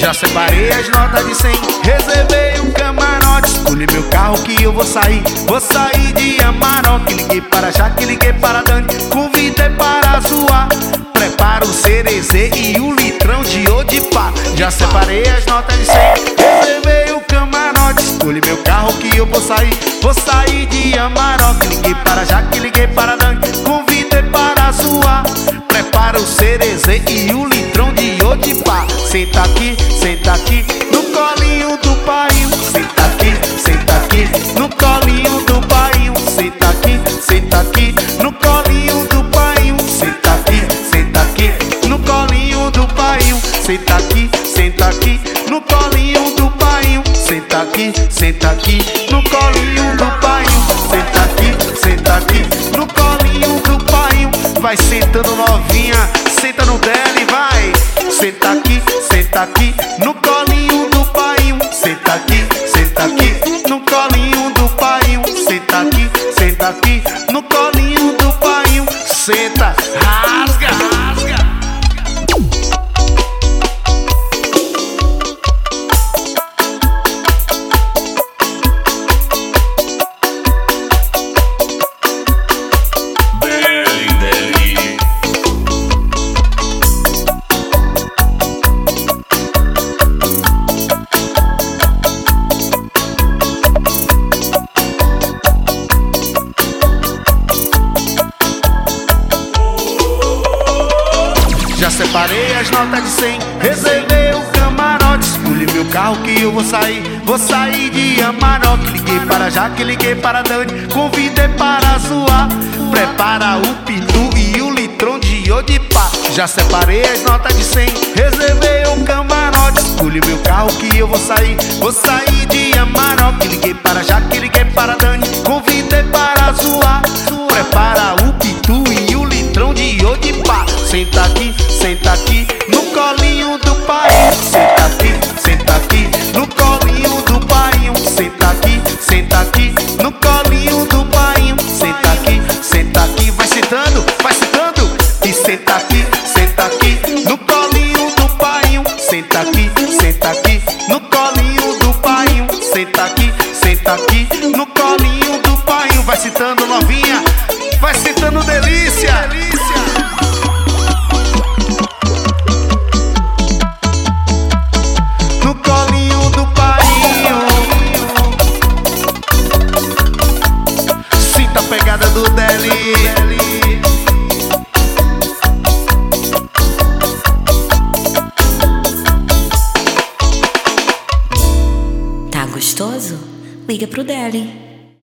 Já separei as notas de 100, reservei um camarote. Escolhi meu carro que eu vou sair de Amarok. Liguei para Jaque, liguei para Dani, convidei para zoar. Prepara o cerezê e o litrão de Odipá. Já separei as notas de 100, reservei o camarote. Escolhi meu carro que eu vou sair de Amarok. Liguei para Jaque, liguei para Dani, convidei para zoar. Prepara o cerezê e o litrão de Odipá. Senta aqui, no colinho do painho. Senta aqui, no colinho do painho. Senta aqui, no colinho do painho. Senta aqui, no colinho do painho. Senta aqui, no colinho do painho. Senta aqui, no colinho do painho. Senta aqui, no colinho do painho. Vai sentando novinha, senta no dela e vai. Senta aqui, no colinho do painho. Senta aqui, no colinho do painho. Senta aqui, no colinho do painho. Senta, rasga. Já separei as notas de 100, reservei o camarote. Escolhi meu carro que eu vou sair de Amarok. Liguei para Jaque, liguei para Dani, convidei para zoar. Prepara o pitu e o litrão de Odipá. Já separei as notas de 100, reservei o camarote. Escolhi meu carro que eu vou sair de Amarok. Liguei para Jaque, liguei para Dani, convidei para zoar. Prepara o pitu e o litrão de Odipá. Senta aqui, no colinho do painho. Senta aqui, no colinho do painho. Senta aqui, no colinho do painho. Senta aqui, vai sentando. E senta aqui, no colinho do painho. Senta aqui, no colinho do painho. Senta aqui, no colinho do painho. Vai sentando novinha, vai sentando delícia. No colinho do painho. Sinta a pegada do Deli. Tá gostoso? Liga pro Deli.